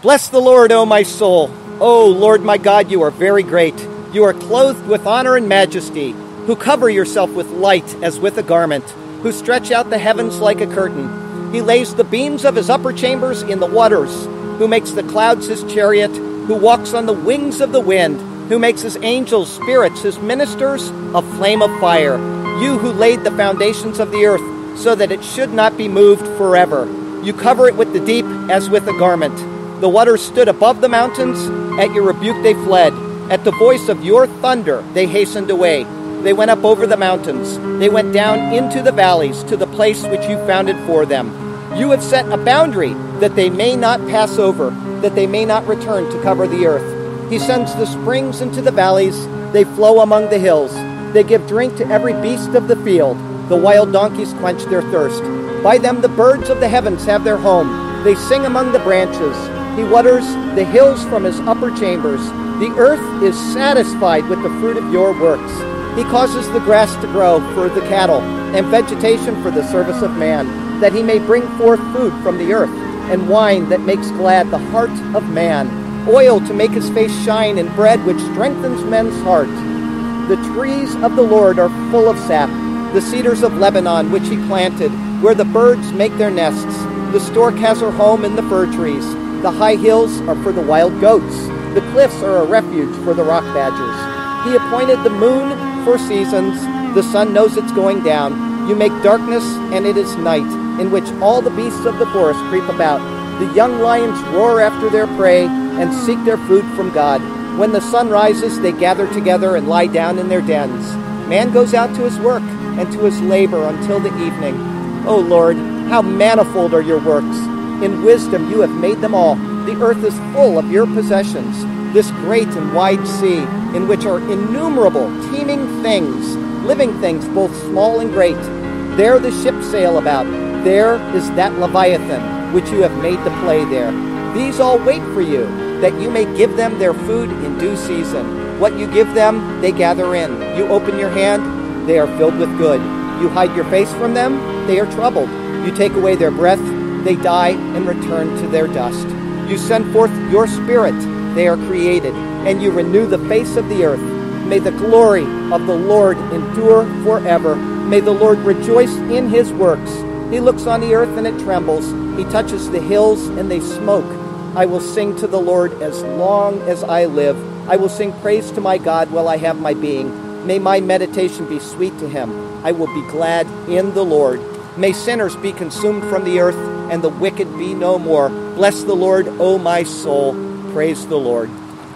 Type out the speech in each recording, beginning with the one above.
Bless the Lord, O my soul. O Lord my God, you are very great. You are clothed with honor and majesty, who cover yourself with light as with a garment, who stretch out the heavens like a curtain. He lays the beams of his upper chambers in the waters, who makes the clouds his chariot, who walks on the wings of the wind, who makes his angels spirits, his ministers a flame of fire. You who laid the foundations of the earth so that it should not be moved forever. You cover it with the deep as with a garment. The waters stood above the mountains. At your rebuke they fled. At the voice of your thunder they hastened away. They went up over the mountains. They went down into the valleys to the place which you founded for them. You have set a boundary that they may not pass over, that they may not return to cover the earth. He sends the springs into the valleys. They flow among the hills. They give drink to every beast of the field. The wild donkeys quench their thirst. By them the birds of the heavens have their home. They sing among the branches. He waters the hills from his upper chambers. The earth is satisfied with the fruit of your works. He causes the grass to grow for the cattle and vegetation for the service of man, that he may bring forth food from the earth, and wine that makes glad the heart of man, oil to make his face shine, and bread which strengthens men's heart. The trees of the Lord are full of sap, the cedars of Lebanon which he planted, where the birds make their nests. The stork has her home in the fir trees. The high hills are for the wild goats. The cliffs are a refuge for the rock badgers. He appointed the moon for seasons. The sun knows it's going down. You make darkness, and it is night, in which all the beasts of the forest creep about. The young lions roar after their prey and seek their food from God. When the sun rises, they gather together and lie down in their dens. Man goes out to his work and to his labor until the evening. O Lord, how manifold are your works! In wisdom you have made them all. The earth is full of your possessions. This great and wide sea, in which are innumerable teeming things, living things both small and great. There the ships sail about. There is that Leviathan, which you have made to play there. These all wait for you, that you may give them their food in due season. What you give them, they gather in. You open your hand, they are filled with good. You hide your face from them, they are troubled. You take away their breath, they die and return to their dust. You send forth your spirit, they are created, and you renew the face of the earth. May the glory of the Lord endure forever. May the Lord rejoice in his works. He looks on the earth and it trembles. He touches the hills and they smoke. I will sing to the Lord as long as I live. I will sing praise to my God while I have my being. May my meditation be sweet to him. I will be glad in the Lord. May sinners be consumed from the earth, and the wicked be no more. Bless the Lord, O my soul. Praise the Lord.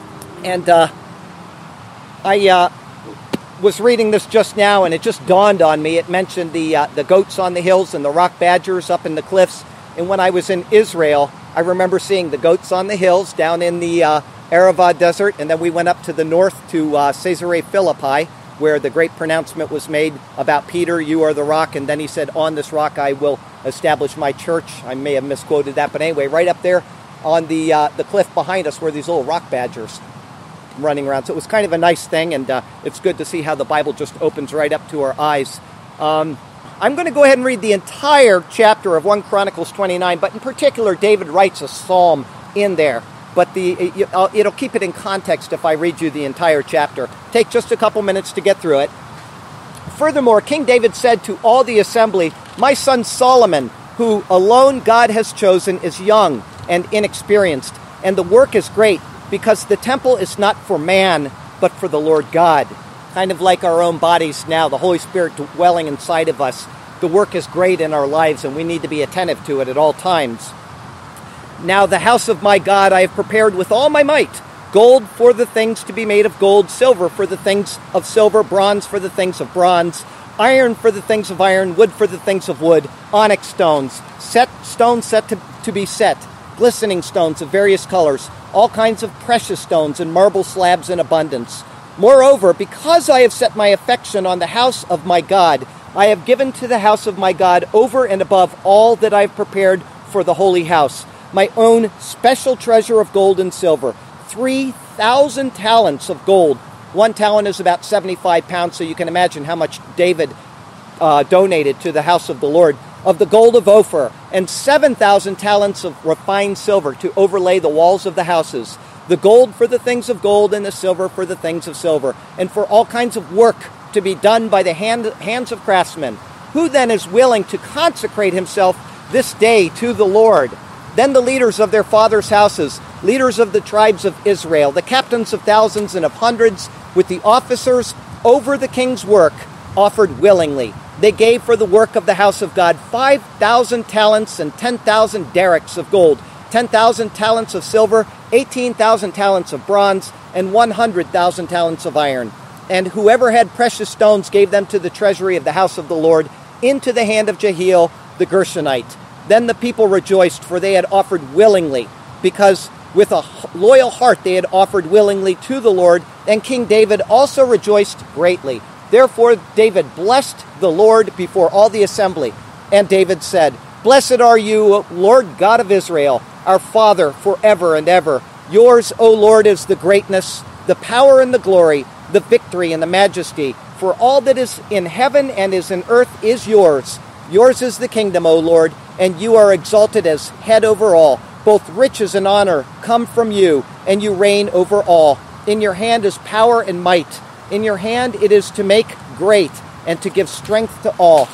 And I was reading this just now, and it just dawned on me. It mentioned the goats on the hills and the rock badgers up in the cliffs. And when I was in Israel, I remember seeing the goats on the hills down in the Arava Desert, and then we went up to the north to Caesarea Philippi, where the great pronouncement was made about Peter, you are the rock, and then he said, on this rock I will establish my church. I may have misquoted that, but anyway, right up there on the cliff behind us were these little rock badgers running around. So it was kind of a nice thing, and it's good to see how the Bible just opens right up to our eyes. I'm going to go ahead and read the entire chapter of 1 Chronicles 29, but in particular, David writes a psalm in there. But it'll keep it in context if I read you the entire chapter. Take just a couple minutes to get through it. Furthermore, King David said to all the assembly, my son Solomon, who alone God has chosen, is young and inexperienced, and the work is great, because the temple is not for man, but for the Lord God. Kind of like our own bodies now, the Holy Spirit dwelling inside of us. The work is great in our lives, and we need to be attentive to it at all times. Now the house of my God I have prepared with all my might, gold for the things to be made of gold, silver for the things of silver, bronze for the things of bronze, iron for the things of iron, wood for the things of wood, onyx stones, stones set to be set, glistening stones of various colors, all kinds of precious stones and marble slabs in abundance. Moreover, because I have set my affection on the house of my God, I have given to the house of my God over and above all that I have prepared for the holy house, my own special treasure of gold and silver, 3,000 talents of gold. 1 talent is about 75 pounds, so you can imagine how much David donated to the house of the Lord. Of the gold of Ophir, and 7,000 talents of refined silver to overlay the walls of the houses, the gold for the things of gold and the silver for the things of silver, and for all kinds of work to be done by the hands of craftsmen. Who then is willing to consecrate himself this day to the Lord? Then the leaders of their fathers' houses, leaders of the tribes of Israel, the captains of thousands and of hundreds, with the officers over the king's work, offered willingly. They gave for the work of the house of God 5,000 talents and 10,000 derricks of gold, 10,000 talents of silver, 18,000 talents of bronze, and 100,000 talents of iron. And whoever had precious stones gave them to the treasury of the house of the Lord, into the hand of Jehiel the Gershonite. Then the people rejoiced, for they had offered willingly, because with a loyal heart they had offered willingly to the Lord, and King David also rejoiced greatly. Therefore David blessed the Lord before all the assembly. And David said, Blessed are you, Lord God of Israel, our Father, forever and ever. Yours, O Lord, is the greatness, the power and the glory, the victory and the majesty. For all that is in heaven and is in earth is yours. Yours is the kingdom, O Lord, and you are exalted as head over all. Both riches and honor come from you, and you reign over all. In your hand is power and might. In your hand it is to make great and to give strength to all.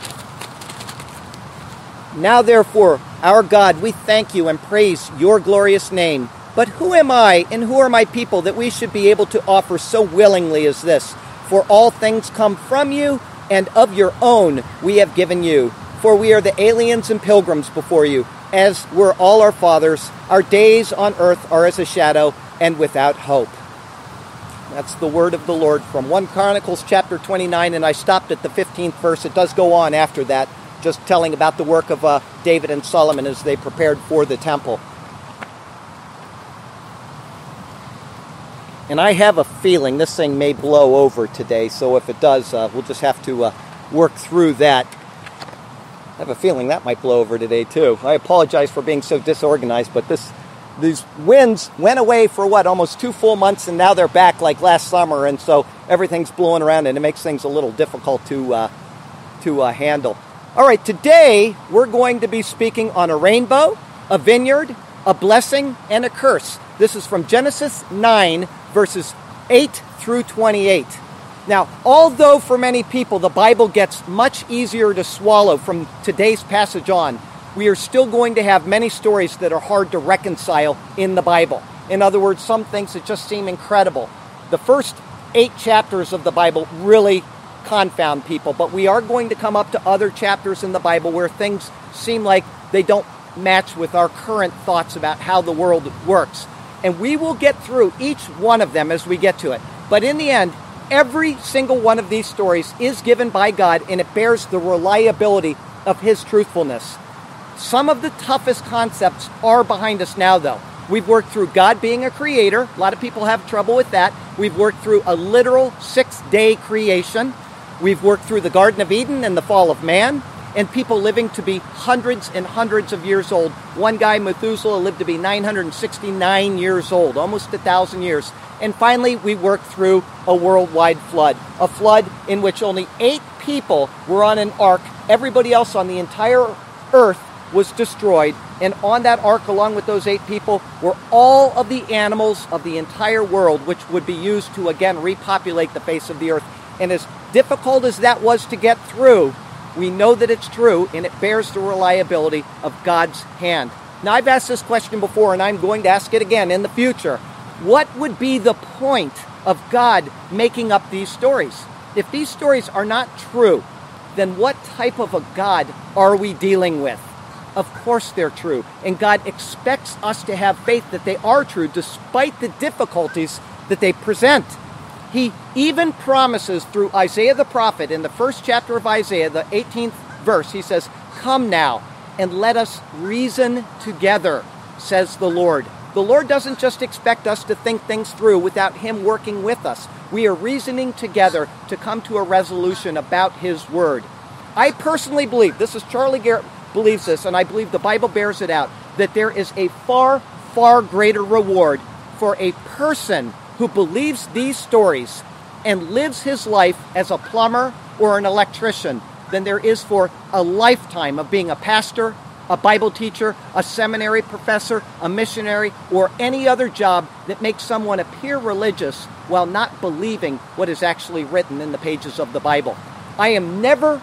Now therefore, our God, we thank you and praise your glorious name. But who am I and who are my people that we should be able to offer so willingly as this? For all things come from you, and of your own we have given you. For we are the aliens and pilgrims before you, as were all our fathers. Our days on earth are as a shadow and without hope. That's the word of the Lord from 1 Chronicles chapter 29, and I stopped at the 15th verse. It does go on after that, just telling about the work of David and Solomon as they prepared for the temple. And I have a feeling this thing may blow over today, so if it does, we'll just have to work through that. I have a feeling that might blow over today, too. I apologize for being so disorganized, but these winds went away for, almost 2 full months, and now they're back like last summer, and so everything's blowing around, and it makes things a little difficult to handle. All right, today we're going to be speaking on a rainbow, a vineyard, a blessing, and a curse. This is from Genesis 9, verses 8 through 28. Now, although for many people the Bible gets much easier to swallow from today's passage on, we are still going to have many stories that are hard to reconcile in the Bible. In other words, some things that just seem incredible. The first 8 chapters of the Bible really confound people, but we are going to come up to other chapters in the Bible where things seem like they don't match with our current thoughts about how the world works. And we will get through each one of them as we get to it. But in the end, every single one of these stories is given by God, and it bears the reliability of His truthfulness. Some of the toughest concepts are behind us now, though. We've worked through God being a creator. A lot of people have trouble with that. We've worked through a literal 6-day creation. We've worked through the Garden of Eden and the fall of man, and people living to be hundreds and hundreds of years old. One guy, Methuselah, lived to be 969 years old, almost 1,000 years. And finally, we worked through a worldwide flood, a flood in which only 8 people were on an ark. Everybody else on the entire earth was destroyed. And on that ark, along with those 8 people, were all of the animals of the entire world, which would be used to, again, repopulate the face of the earth. And as difficult as that was to get through, we know that it's true, and it bears the reliability of God's hand. Now, I've asked this question before, and I'm going to ask it again in the future. What would be the point of God making up these stories? If these stories are not true, then what type of a God are we dealing with? Of course they're true, and God expects us to have faith that they are true despite the difficulties that they present. He even promises through Isaiah the prophet in the first chapter of Isaiah, the 18th verse, he says, "Come now and let us reason together, says the Lord." The Lord doesn't just expect us to think things through without Him working with us. We are reasoning together to come to a resolution about His word. I personally believe, this is Charlie Garrett believes this, and I believe the Bible bears it out, that there is a far, far greater reward for a person who believes these stories and lives his life as a plumber or an electrician than there is for a lifetime of being a pastor, a Bible teacher, a seminary professor, a missionary, or any other job that makes someone appear religious while not believing what is actually written in the pages of the Bible. I am never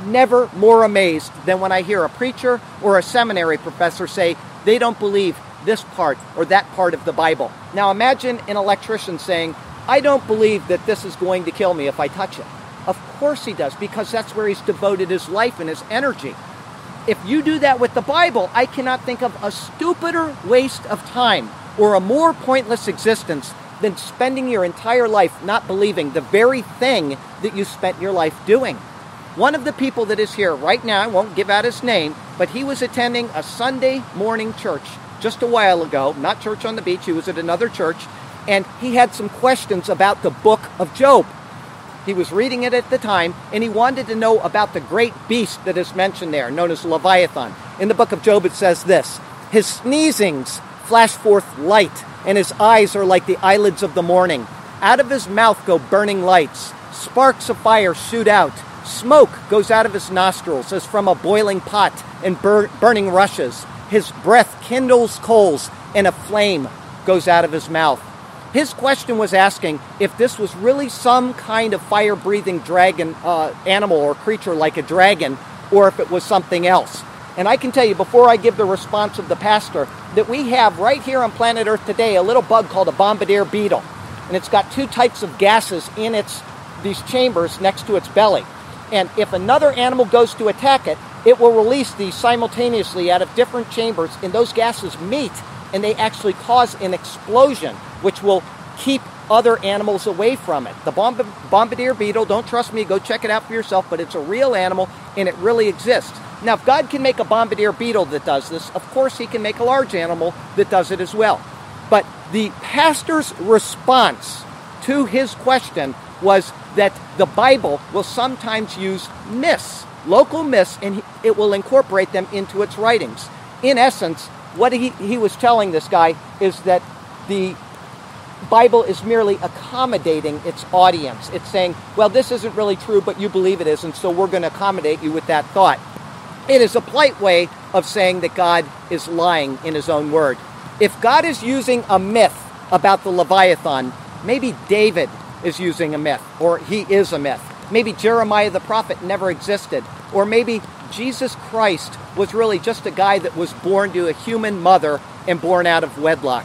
more amazed than when I hear a preacher or a seminary professor say they don't believe this part or that part of the Bible. Now imagine an electrician saying, I don't believe that this is going to kill me if I touch it. Of course he does, because that's where he's devoted his life and his energy. If you do that with the Bible, I cannot think of a stupider waste of time or a more pointless existence than spending your entire life not believing the very thing that you spent your life doing. One of the people that is here right now, I won't give out his name, but he was attending a Sunday morning church just a while ago, not Church on the Beach, he was at another church, and he had some questions about the book of Job. He was reading it at the time, and he wanted to know about the great beast that is mentioned there, known as Leviathan. In the book of Job it says this, his sneezings flash forth light, and his eyes are like the eyelids of the morning. Out of his mouth go burning lights. Sparks of fire shoot out. Smoke goes out of his nostrils as from a boiling pot, and burning rushes. His breath kindles coals, and a flame goes out of his mouth. His question was asking if this was really some kind of fire-breathing dragon animal or creature like a dragon, or if it was something else. And I can tell you, before I give the response of the pastor, that we have right here on planet Earth today a little bug called a bombardier beetle. And it's got two types of gases in these chambers next to its belly. And if another animal goes to attack it, it will release these simultaneously out of different chambers, and those gases meet, and they actually cause an explosion, which will keep other animals away from it. The bombardier beetle, don't trust me, go check it out for yourself, but it's a real animal, and it really exists. Now, if God can make a bombardier beetle that does this, of course he can make a large animal that does it as well. But the pastor's response to his question was that the Bible will sometimes use myths, local myths, and it will incorporate them into its writings. In essence, what he was telling this guy is that the Bible is merely accommodating its audience. It's saying, well, this isn't really true, but you believe it is, and so we're going to accommodate you with that thought. It is a polite way of saying that God is lying in his own word. If God is using a myth about the Leviathan, maybe David is using a myth, or he is a myth. Maybe Jeremiah the prophet never existed, or maybe Jesus Christ was really just a guy that was born to a human mother and born out of wedlock.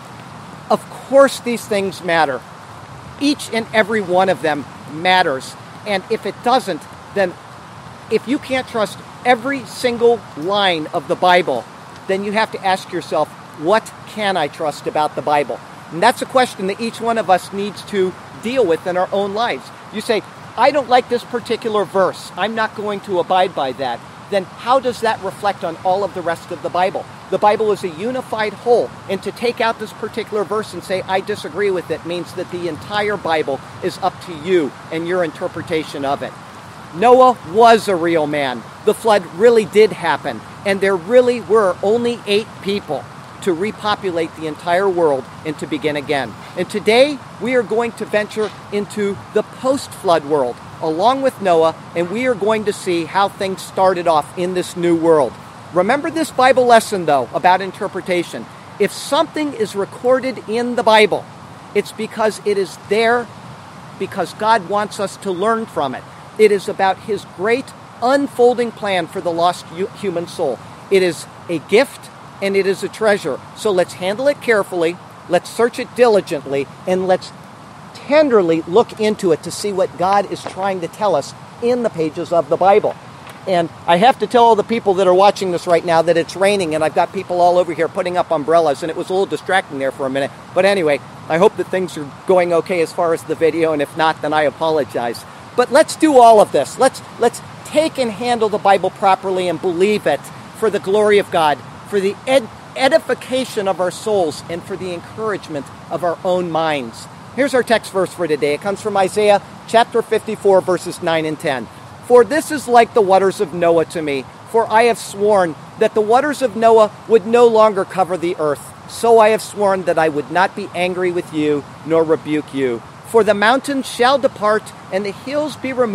Of course these things matter. Each and every one of them matters. And if it doesn't, then if you can't trust every single line of the Bible, then you have to ask yourself, what can I trust about the Bible? And that's a question that each one of us needs to deal with in our own lives. You say, I don't like this particular verse. I'm not going to abide by that. Then how does that reflect on all of the rest of the Bible? The Bible is a unified whole, and to take out this particular verse and say, I disagree with it, means that the entire Bible is up to you and your interpretation of it. Noah was a real man. The flood really did happen, and there really were only 8 people to repopulate the entire world and to begin again. And today, we are going to venture into the post-flood world, along with Noah, and we are going to see how things started off in this new world. Remember this Bible lesson, though, about interpretation. If something is recorded in the Bible, it's because it is there because God wants us to learn from it. It is about his great unfolding plan for the lost human soul. It is a gift and it is a treasure. So let's handle it carefully, let's search it diligently, and let's tenderly look into it to see what God is trying to tell us in the pages of the Bible. And I have to tell all the people that are watching this right now that it's raining, and I've got people all over here putting up umbrellas, and it was a little distracting there for a minute. But anyway, I hope that things are going okay as far as the video, and if not, then I apologize. But let's do all of this. Let's take and handle the Bible properly and believe it for the glory of God, for the edification of our souls, and for the encouragement of our own minds. Here's our text verse for today. It comes from Isaiah chapter 54, verses 9 and 10. For this is like the waters of Noah to me, for I have sworn that the waters of Noah would no longer cover the earth. So I have sworn that I would not be angry with you, nor rebuke you. For the mountains shall depart, and the hills be removed,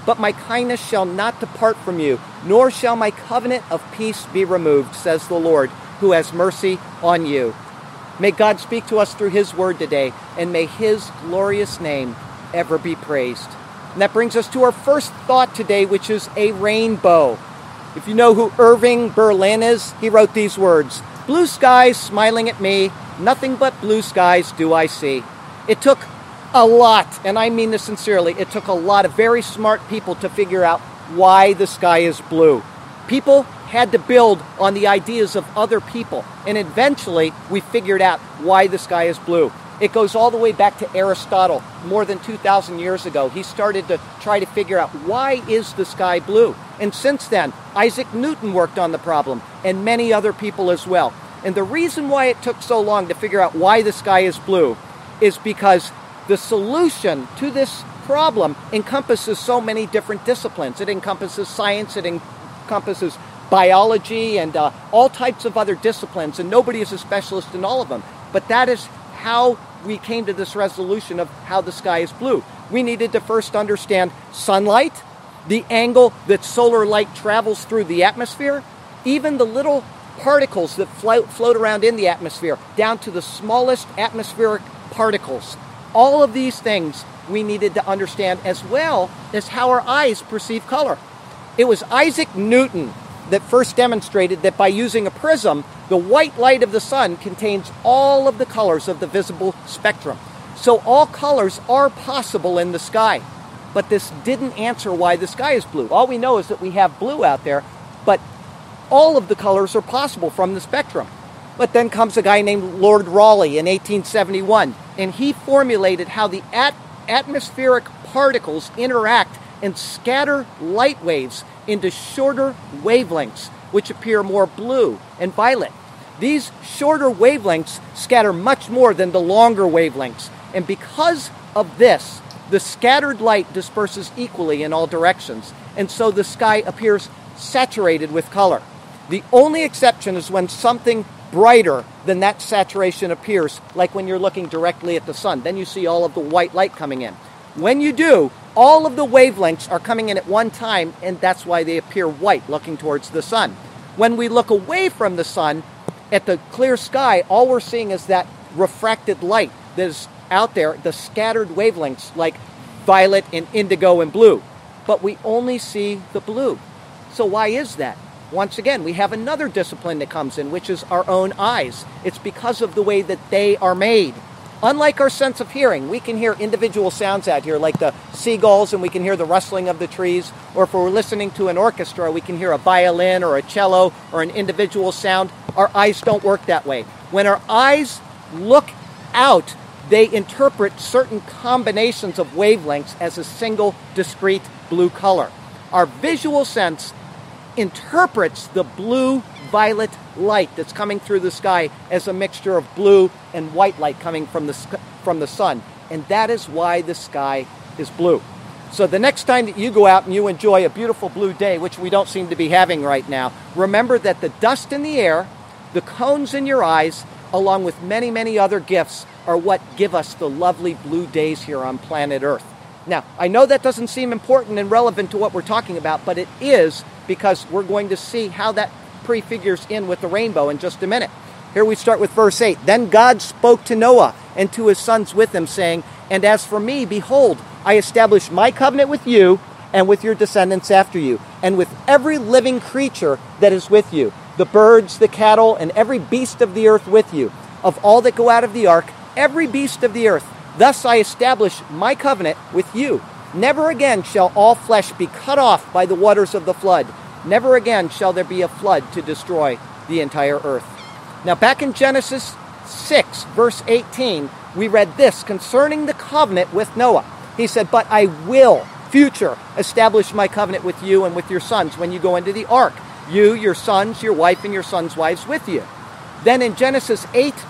but my kindness shall not depart from you, nor shall my covenant of peace be removed, says the Lord, who has mercy on you. May God speak to us through his word today, and may his glorious name ever be praised. And that brings us to our first thought today, which is a rainbow. If you know who Irving Berlin is, he wrote these words, "Blue skies smiling at me, nothing but blue skies do I see." It took a lot, and I mean this sincerely, it took a lot of very smart people to figure out why the sky is blue. People had to build on the ideas of other people, and eventually we figured out why the sky is blue. It goes all the way back to Aristotle, more than 2,000 years ago. He started to try to figure out why is the sky blue. And since then, Isaac Newton worked on the problem, and many other people as well. And the reason why it took so long to figure out why the sky is blue is because the solution to this problem encompasses so many different disciplines. It encompasses science, it encompasses biology, and all types of other disciplines, and nobody is a specialist in all of them. But that is how we came to this resolution of how the sky is blue. We needed to first understand sunlight, the angle that solar light travels through the atmosphere, even the little particles that float around in the atmosphere, down to the smallest atmospheric particles. All of these things we needed to understand, as well as how our eyes perceive color. It was Isaac Newton that first demonstrated that by using a prism, the white light of the sun contains all of the colors of the visible spectrum. So all colors are possible in the sky. But this didn't answer why the sky is blue. All we know is that we have blue out there, but all of the colors are possible from the spectrum. But then comes a guy named Lord Rayleigh in 1871, and he formulated how the atmospheric particles interact and scatter light waves into shorter wavelengths, which appear more blue and violet. These shorter wavelengths scatter much more than the longer wavelengths, and because of this, the scattered light disperses equally in all directions, and so the sky appears saturated with color. The only exception is when something brighter than that saturation appears, like when you're looking directly at the sun. Then you see all of the white light coming in. When you do, all of the wavelengths are coming in at one time, and that's why they appear white looking towards the sun. When we look away from the sun at the clear sky, all we're seeing is that refracted light that is out there, the scattered wavelengths like violet and indigo and blue. But we only see the blue. So why is that? Once again, we have another discipline that comes in, which is our own eyes. It's because of the way that they are made. Unlike our sense of hearing, we can hear individual sounds out here, like the seagulls, and we can hear the rustling of the trees. Or if we're listening to an orchestra, we can hear a violin or a cello or an individual sound. Our eyes don't work that way. When our eyes look out, they interpret certain combinations of wavelengths as a single discrete blue color. Our visual sense interprets the blue-violet light that's coming through the sky as a mixture of blue and white light coming from the sun. And that is why the sky is blue. So the next time that you go out and you enjoy a beautiful blue day, which we don't seem to be having right now, remember that the dust in the air, the cones in your eyes, along with many, many other gifts, are what give us the lovely blue days here on planet Earth. Now, I know that doesn't seem important and relevant to what we're talking about, but it is, because we're going to see how that prefigures in with the rainbow in just a minute. Here we start with verse 8. Then God spoke to Noah and to his sons with him, saying, "And as for me, behold, I establish my covenant with you and with your descendants after you, and with every living creature that is with you, the birds, the cattle, and every beast of the earth with you, of all that go out of the ark, every beast of the earth. Thus I establish my covenant with you. Never again shall all flesh be cut off by the waters of the flood. Never again shall there be a flood to destroy the entire earth." Now back in Genesis 6, verse 18, we read this concerning the covenant with Noah. He said, "But I will, future, establish my covenant with you and with your sons when you go into the ark. You, your sons, your wife, and your sons' wives with you." Then in Genesis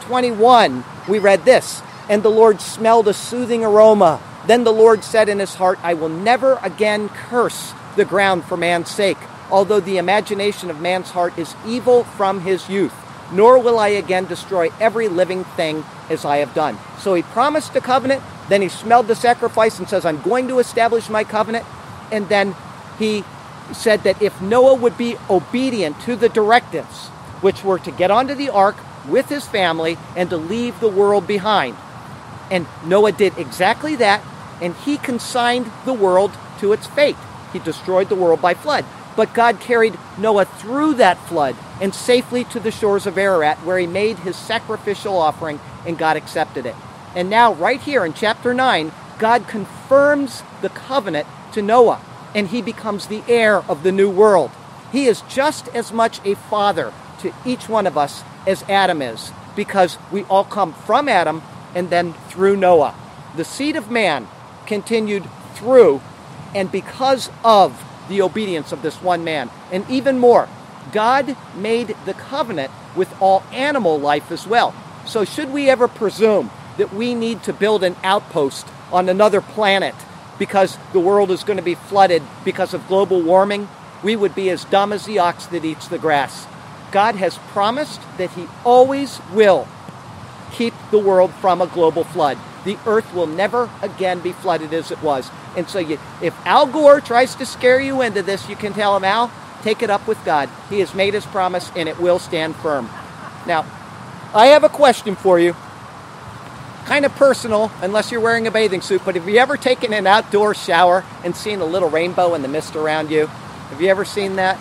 8:21, we read this, "And the Lord smelled a soothing aroma. Then the Lord said in his heart, I will never again curse the ground for man's sake, although the imagination of man's heart is evil from his youth. Nor will I again destroy every living thing as I have done." So he promised a covenant, then he smelled the sacrifice and says, "I'm going to establish my covenant." And then he said that if Noah would be obedient to the directives, which were to get onto the ark with his family and to leave the world behind. And Noah did exactly that, and he consigned the world to its fate. He destroyed the world by flood. But God carried Noah through that flood and safely to the shores of Ararat, where he made his sacrificial offering, and God accepted it. And now, right here in chapter 9, God confirms the covenant to Noah, and he becomes the heir of the new world. He is just as much a father to each one of us as Adam is, because we all come from Adam and then through Noah. The seed of man continued through and because of the obedience of this one man. And even more, God made the covenant with all animal life as well. So should we ever presume that we need to build an outpost on another planet because the world is going to be flooded because of global warming, we would be as dumb as the ox that eats the grass. God has promised that he always will keep the world from a global flood. The earth will never again be flooded as it was. And so if Al Gore tries to scare you into this, you can tell him, Al, take it up with God. He has made his promise and it will stand firm. Now, I have a question for you. Kind of personal, unless you're wearing a bathing suit, but have you ever taken an outdoor shower and seen a little rainbow in the mist around you? Have you ever seen that?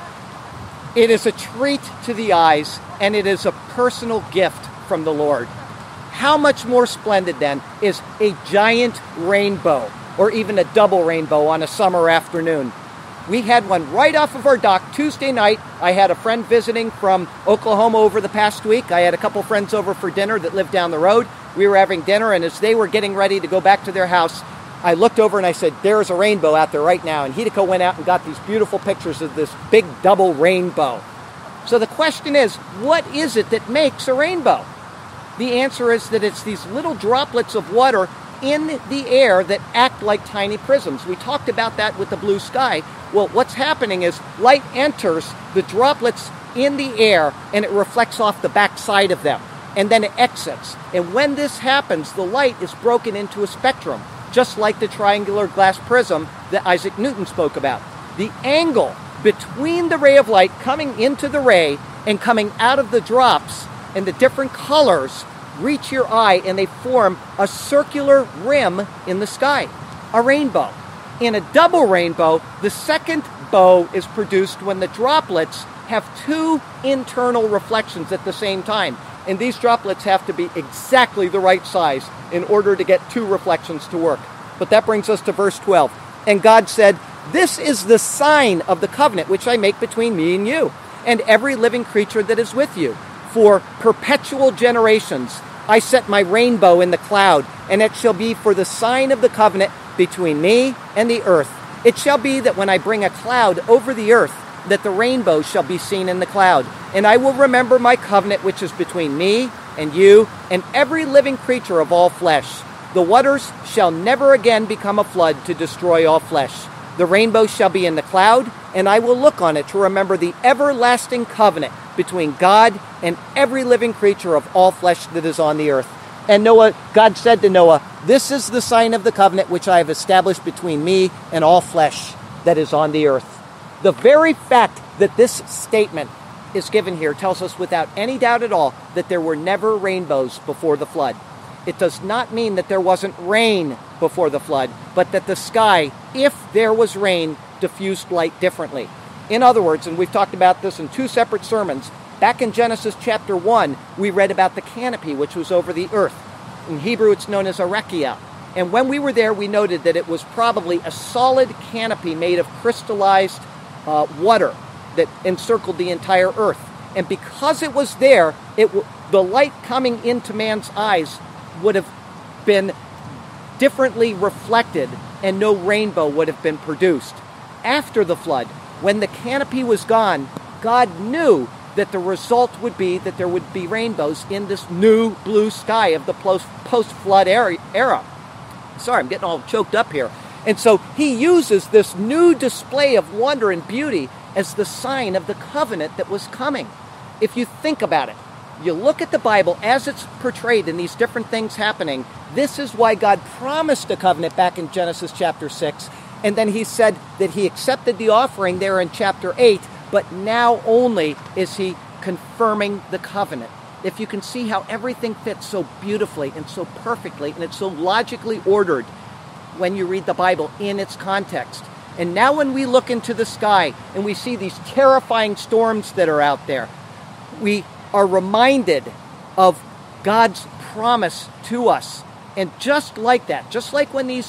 It is a treat to the eyes, and it is a personal gift from the Lord. How much more splendid, then, is a giant rainbow, or even a double rainbow on a summer afternoon? We had one right off of our dock Tuesday night. I had a friend visiting from Oklahoma over the past week. I had a couple friends over for dinner that lived down the road. We were having dinner, and as they were getting ready to go back to their house, I looked over and I said, there's a rainbow out there right now. And Hideko went out and got these beautiful pictures of this big double rainbow. So the question is, what is it that makes a rainbow? The answer is that it's these little droplets of water in the air that act like tiny prisms. We talked about that with the blue sky. Well, what's happening is light enters the droplets in the air and it reflects off the back side of them. And then it exits. And when this happens, the light is broken into a spectrum, just like the triangular glass prism that Isaac Newton spoke about. The angle between the ray of light coming into the ray and coming out of the drops and the different colors reach your eye and they form a circular rim in the sky, a rainbow. In a double rainbow, the second bow is produced when the droplets have two internal reflections at the same time. And these droplets have to be exactly the right size in order to get two reflections to work. But that brings us to verse 12. And God said, this is the sign of the covenant which I make between me and you, and every living creature that is with you. For perpetual generations I set my rainbow in the cloud, and it shall be for the sign of the covenant between me and the earth. It shall be that when I bring a cloud over the earth, that the rainbow shall be seen in the cloud. And I will remember my covenant which is between me and you and every living creature of all flesh. The waters shall never again become a flood to destroy all flesh. The rainbow shall be in the cloud, and I will look on it to remember the everlasting covenant between God and every living creature of all flesh that is on the earth. And God said to Noah, this is the sign of the covenant which I have established between me and all flesh that is on the earth. The very fact that this statement is given here tells us without any doubt at all that there were never rainbows before the flood. It does not mean that there wasn't rain before the flood, but that the sky, if there was rain, diffused light differently. In other words, and we've talked about this in two separate sermons, back in Genesis chapter 1, we read about the canopy which was over the earth. In Hebrew, it's known as arekia. And when we were there, we noted that it was probably a solid canopy made of crystallized water that encircled the entire earth. And because it was there, the light coming into man's eyes would have been differently reflected and no rainbow would have been produced. After the flood, when the canopy was gone, God knew that the result would be that there would be rainbows in this new blue sky of the post-flood era. Sorry, I'm getting all choked up here. And so he uses this new display of wonder and beauty as the sign of the covenant that was coming. If you think about it, you look at the Bible as it's portrayed in these different things happening, this is why God promised a covenant back in Genesis chapter 6. And then he said that he accepted the offering there in chapter 8, but now only is he confirming the covenant. If you can see how everything fits so beautifully and so perfectly, and it's so logically ordered when you read the Bible in its context. And now when we look into the sky and we see these terrifying storms that are out there, we are reminded of God's promise to us. And just like that, just like when these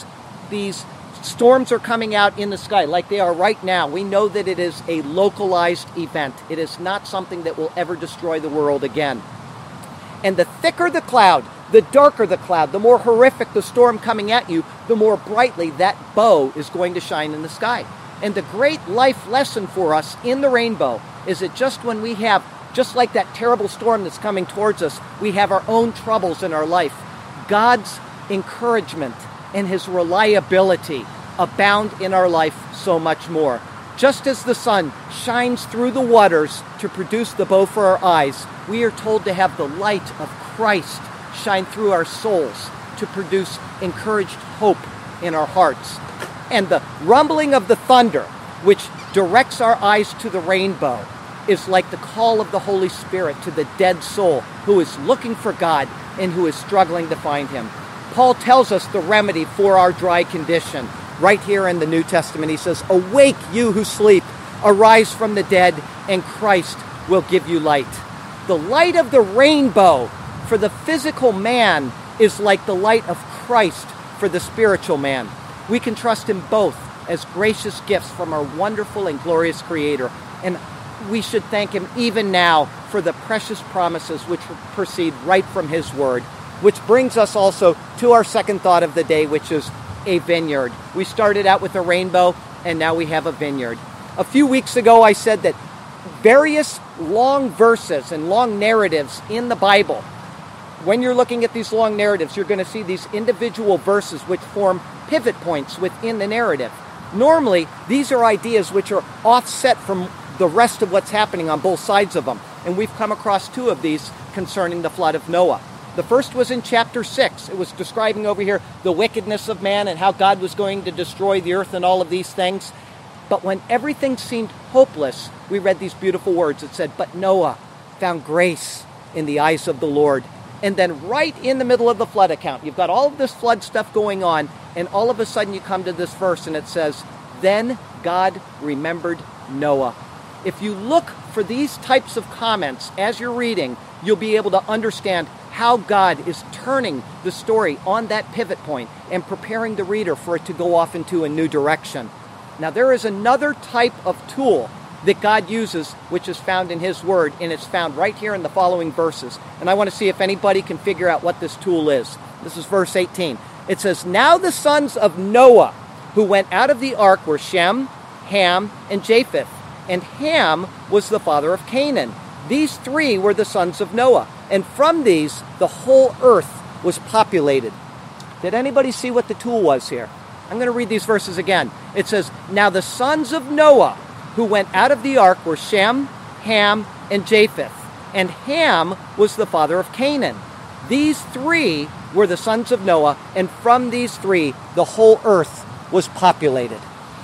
storms are coming out in the sky, like they are right now, we know that it is a localized event. It is not something that will ever destroy the world again. And the thicker the cloud, the darker the cloud, the more horrific the storm coming at you, the more brightly that bow is going to shine in the sky. And the great life lesson for us in the rainbow is that just when we have, just like that terrible storm that's coming towards us, we have our own troubles in our life, God's encouragement and his reliability abound in our life so much more. Just as the sun shines through the waters to produce the bow for our eyes, we are told to have the light of Christ shine through our souls to produce encouraged hope in our hearts. And the rumbling of the thunder, which directs our eyes to the rainbow, is like the call of the Holy Spirit to the dead soul who is looking for God and who is struggling to find him. Paul tells us the remedy for our dry condition. Right here in the New Testament, he says, "Awake, you who sleep, arise from the dead, and Christ will give you light." The light of the rainbow for the physical man is like the light of Christ for the spiritual man. We can trust him both as gracious gifts from our wonderful and glorious Creator, and we should thank him even now for the precious promises which proceed right from his word. Which brings us also to our second thought of the day, which is a vineyard. We started out with a rainbow, and now we have a vineyard. A few weeks ago, I said that various long verses and long narratives in the Bible, when you're looking at these long narratives, you're going to see these individual verses which form pivot points within the narrative. Normally, these are ideas which are offset from the rest of what's happening on both sides of them. And we've come across two of these concerning the flood of Noah. The first was in chapter 6. It was describing over here the wickedness of man and how God was going to destroy the earth and all of these things. But when everything seemed hopeless, we read these beautiful words. It said, "But Noah found grace in the eyes of the Lord." And then right in the middle of the flood account, you've got all of this flood stuff going on, and all of a sudden you come to this verse and it says, "Then God remembered Noah." If you look for these types of comments as you're reading, you'll be able to understand how God is turning the story on that pivot point and preparing the reader for it to go off into a new direction. Now, there is another type of tool that God uses, which is found in his word, and it's found right here in the following verses. And I want to see if anybody can figure out what this tool is. This is verse 18. It says, "Now the sons of Noah who went out of the ark were Shem, Ham, and Japheth. And Ham was the father of Canaan. These three were the sons of Noah. And from these, the whole earth was populated." Did anybody see what the tool was here? I'm going to read these verses again. It says, "Now the sons of Noah who went out of the ark were Shem, Ham, and Japheth. And Ham was the father of Canaan. These three were the sons of Noah, and from these three, the whole earth was populated."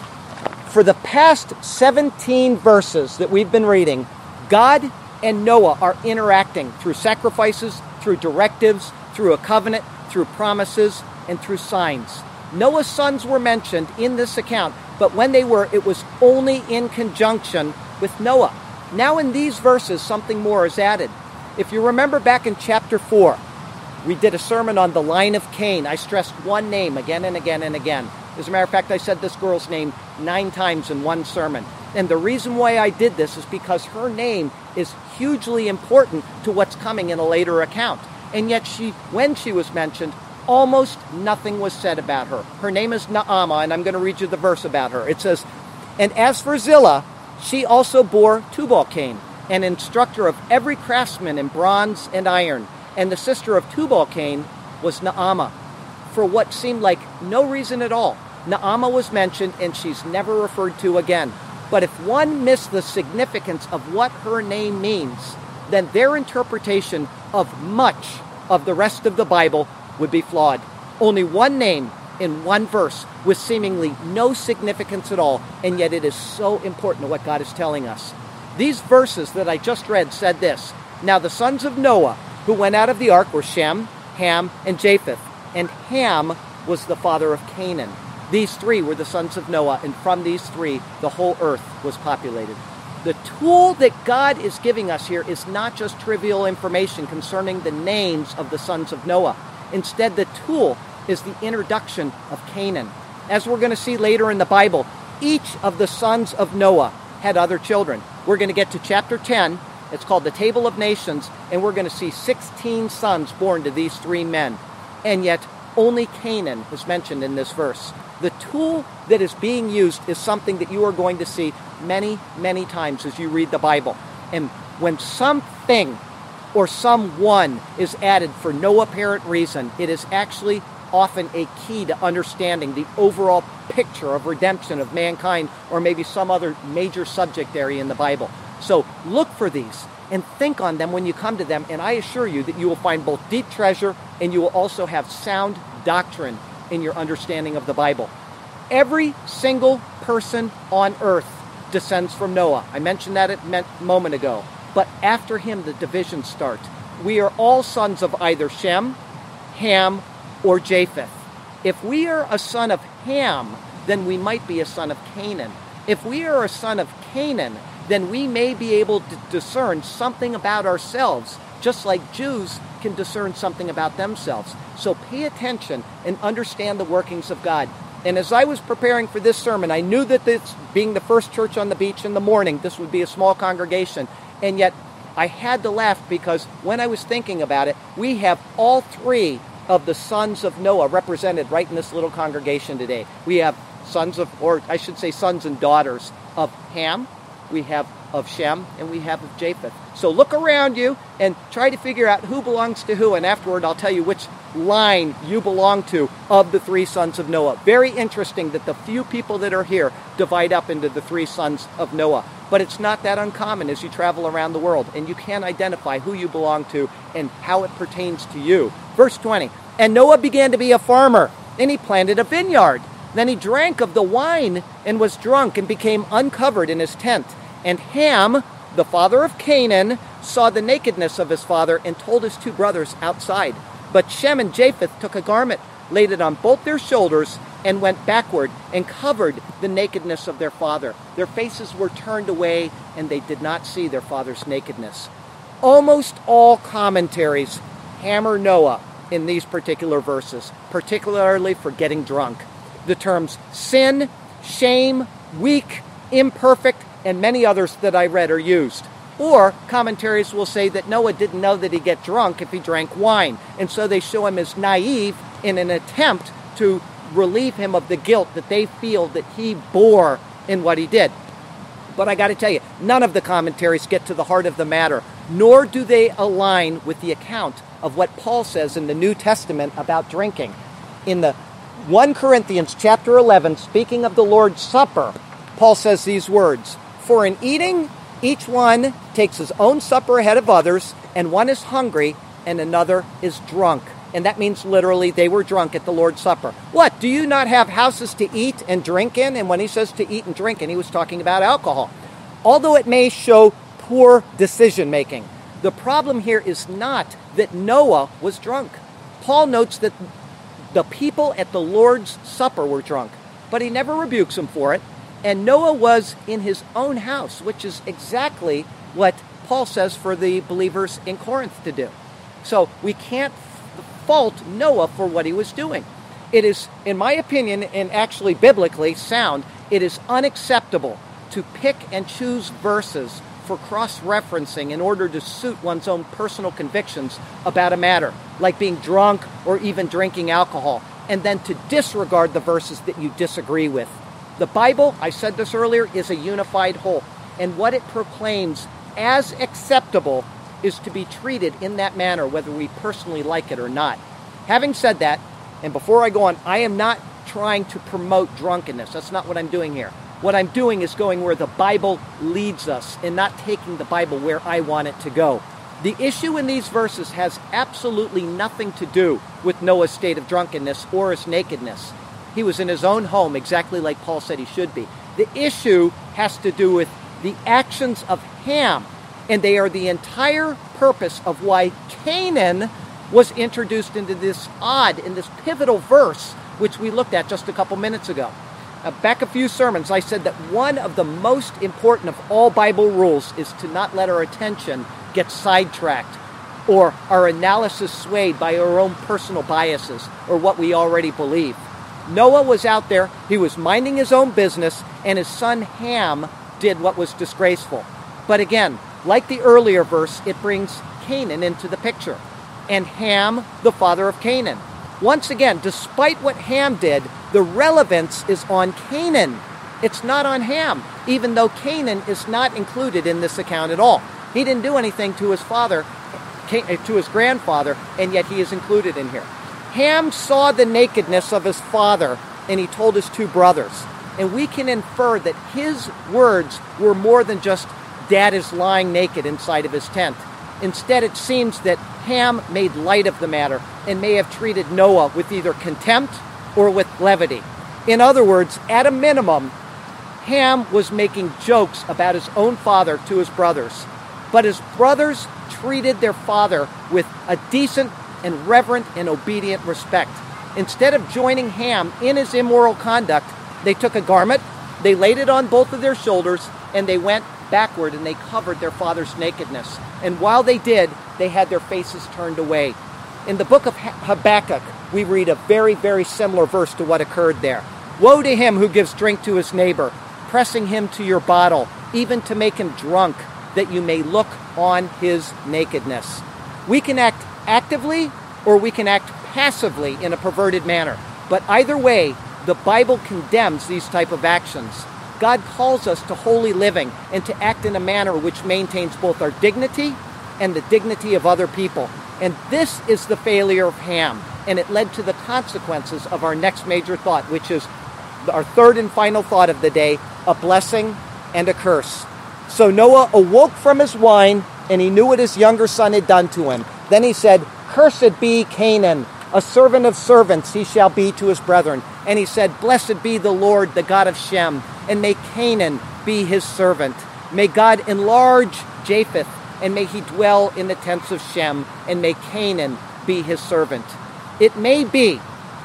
For the past 17 verses that we've been reading, God and Noah are interacting through sacrifices, through directives, through a covenant, through promises, and through signs. Noah's sons were mentioned in this account, but when they were, it was only in conjunction with Noah. Now in these verses, something more is added. If you remember back in chapter 4, we did a sermon on the line of Cain. I stressed one name again and again and again. As a matter of fact, I said this girl's name 9 times in one sermon. And the reason why I did this is because her name is hugely important to what's coming in a later account. And yet when she was mentioned, almost nothing was said about her. Her name is Naamah, and I'm going to read you the verse about her. It says, "And as for Zillah, she also bore Tubal-Cain, an instructor of every craftsman in bronze and iron. And the sister of Tubal-Cain was Naamah." For what seemed like no reason at all, Naamah was mentioned, and she's never referred to again. But if one missed the significance of what her name means, then their interpretation of much of the rest of the Bible would be flawed. Only one name in one verse with seemingly no significance at all, and yet it is so important to what God is telling us. These verses that I just read said this: Now the sons of Noah who went out of the ark were Shem, Ham, and Japheth. And Ham was the father of Canaan. These three were the sons of Noah, and from these three, the whole earth was populated. The tool that God is giving us here is not just trivial information concerning the names of the sons of Noah. Instead, the tool is the introduction of Canaan. As we're going to see later in the Bible, each of the sons of Noah had other children. We're going to get to chapter 10. It's called the Table of Nations, and we're going to see 16 sons born to these three men. And yet, only Canaan is mentioned in this verse. The tool that is being used is something that you are going to see many, many times as you read the Bible. And when something or someone is added for no apparent reason, it is actually often a key to understanding the overall picture of redemption of mankind, or maybe some other major subject area in the Bible. So look for these and think on them when you come to them, and I assure you that you will find both deep treasure and you will also have sound doctrine in your understanding of the Bible. Every single person on earth descends from Noah. I mentioned that a moment ago. But after him, the divisions start. We are all sons of either Shem, Ham, or Japheth. If we are a son of Ham, then we might be a son of Canaan. If we are a son of Canaan, then we may be able to discern something about ourselves, just like Jews can discern something about themselves. So pay attention and understand the workings of God. And as I was preparing for this sermon, I knew that this, being the first church on the beach in the morning, this would be a small congregation. And yet I had to laugh because when I was thinking about it, we have all three of the sons of Noah represented right in this little congregation today. We have sons of, or I should say sons and daughters of Ham, we have of Shem, and we have of Japheth. So look around you and try to figure out who belongs to who, and afterward I'll tell you which line you belong to of the three sons of Noah. Very interesting that the few people that are here divide up into the three sons of Noah. But it's not that uncommon as you travel around the world, and you can identify who you belong to and how it pertains to you. Verse 20, And Noah began to be a farmer, and he planted a vineyard. Then he drank of the wine and was drunk and became uncovered in his tent. And Ham, the father of Canaan, saw the nakedness of his father and told his two brothers outside. But Shem and Japheth took a garment, laid it on both their shoulders, and went backward and covered the nakedness of their father. Their faces were turned away, and they did not see their father's nakedness. Almost all commentaries hammer Noah in these particular verses, particularly for getting drunk. The terms sin, shame, weak, imperfect, and many others that I read are used. Or commentaries will say that Noah didn't know that he'd get drunk if he drank wine, and so they show him as naive in an attempt to relieve him of the guilt that they feel that he bore in what he did. But I got to tell you, none of the commentaries get to the heart of the matter, nor do they align with the account of what Paul says in the New Testament about drinking. In the 1 Corinthians chapter 11, speaking of the Lord's Supper, Paul says these words, For in eating, each one takes his own supper ahead of others, and one is hungry and another is drunk. And that means literally they were drunk at the Lord's Supper. What? Do you not have houses to eat and drink in? And when he says to eat and drink in, he was talking about alcohol. Although it may show poor decision making, the problem here is not that Noah was drunk. Paul notes that the people at the Lord's Supper were drunk, but he never rebukes them for it. And Noah was in his own house, which is exactly what Paul says for the believers in Corinth to do. So we can't fault Noah for what he was doing. It is, in my opinion, and actually biblically sound, it is unacceptable to pick and choose verses for cross-referencing in order to suit one's own personal convictions about a matter, like being drunk or even drinking alcohol, and then to disregard the verses that you disagree with. The Bible, I said this earlier, is a unified whole, and what it proclaims as acceptable is to be treated in that manner, whether we personally like it or not. Having said that, and before I go on, I am not trying to promote drunkenness. That's not what I'm doing here. What I'm doing is going where the Bible leads us and not taking the Bible where I want it to go. The issue in these verses has absolutely nothing to do with Noah's state of drunkenness or his nakedness. He was in his own home, exactly like Paul said he should be. The issue has to do with the actions of Ham, and they are the entire purpose of why Canaan was introduced into this pivotal verse, which we looked at just a couple minutes ago. Back a few sermons, I said that one of the most important of all Bible rules is to not let our attention get sidetracked or our analysis swayed by our own personal biases or what we already believe. Noah was out there, he was minding his own business, and his son Ham did what was disgraceful. But again, like the earlier verse, it brings Canaan into the picture, and Ham, the father of Canaan. Once again, despite what Ham did, the relevance is on Canaan. It's not on Ham, even though Canaan is not included in this account at all. He didn't do anything to his grandfather, and yet he is included in here. Ham saw the nakedness of his father, and he told his two brothers. And we can infer that his words were more than just, "Dad is lying naked inside of his tent." Instead, it seems that Ham made light of the matter and may have treated Noah with either contempt or with levity. In other words, at a minimum, Ham was making jokes about his own father to his brothers. But his brothers treated their father with a decent and reverent and obedient respect. Instead of joining Ham in his immoral conduct, they took a garment, they laid it on both of their shoulders, and they went backward and they covered their father's nakedness. And while they did, they had their faces turned away. In the book of Habakkuk, we read a very, very similar verse to what occurred there. "Woe to him who gives drink to his neighbor, pressing him to your bottle, even to make him drunk, that you may look on his nakedness." We can act actively or we can act passively in a perverted manner. But either way, the Bible condemns these type of actions. God calls us to holy living and to act in a manner which maintains both our dignity and the dignity of other people. And this is the failure of Ham, and it led to the consequences of our next major thought, which is our third and final thought of the day, a blessing and a curse. So Noah awoke from his wine, and he knew what his younger son had done to him. Then he said, "Cursed be Canaan, a servant of servants he shall be to his brethren." And he said, "Blessed be the Lord, the God of Shem, and may Canaan be his servant. May God enlarge Japheth, and may he dwell in the tents of Shem, and may Canaan be his servant." It may be